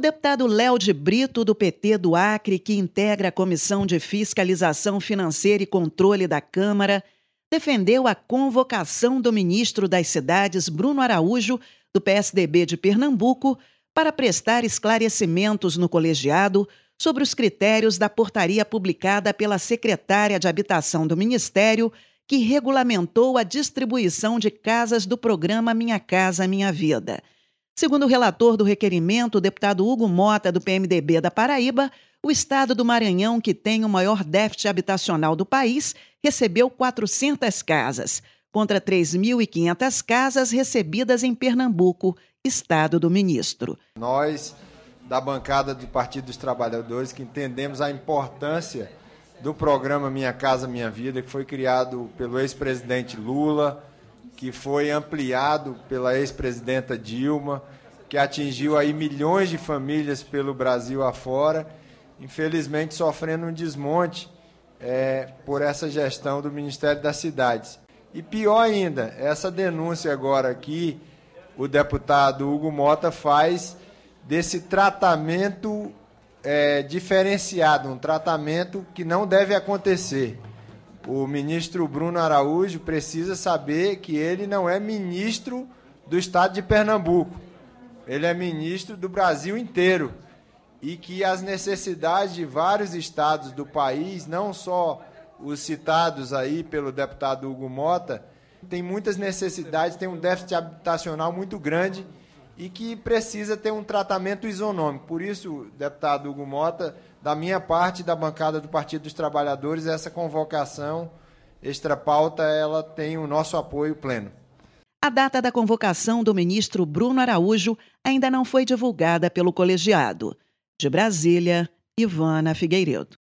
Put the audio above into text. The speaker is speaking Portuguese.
deputado Léo de Brito, do PT do Acre, que integra a Comissão de Fiscalização Financeira e Controle da Câmara, defendeu a convocação do ministro das Cidades, Bruno Araújo, do PSDB de Pernambuco, para prestar esclarecimentos no colegiado sobre os critérios da portaria publicada pela secretária de Habitação do Ministério, que regulamentou a distribuição de casas do programa Minha Casa Minha Vida. Segundo o relator do requerimento, o deputado Hugo Mota, do PMDB da Paraíba, o estado do Maranhão, que tem o maior déficit habitacional do país, recebeu 400 casas, contra 3.500 casas recebidas em Pernambuco, estado do ministro. Nós, da bancada do Partido dos Trabalhadores, que entendemos a importância do programa Minha Casa Minha Vida, que foi criado pelo ex-presidente Lula, que foi ampliado pela ex-presidenta Dilma, que atingiu aí milhões de famílias pelo Brasil afora, infelizmente sofrendo um desmonte por essa gestão do Ministério das Cidades. E pior ainda, essa denúncia agora aqui, o deputado Hugo Mota faz desse tratamento diferenciado, um tratamento que não deve acontecer. O ministro Bruno Araújo precisa saber que ele não é ministro do estado de Pernambuco, ele é ministro do Brasil inteiro e que as necessidades de vários estados do país, não só os citados aí pelo deputado Hugo Mota, tem muitas necessidades, tem um déficit habitacional muito grande e que precisa ter um tratamento isonômico. Por isso, deputado Hugo Mota, da minha parte, da bancada do Partido dos Trabalhadores, essa convocação extra-pauta, ela tem o nosso apoio pleno. A data da convocação do ministro Bruno Araújo ainda não foi divulgada pelo colegiado. De Brasília, Ivana Figueiredo.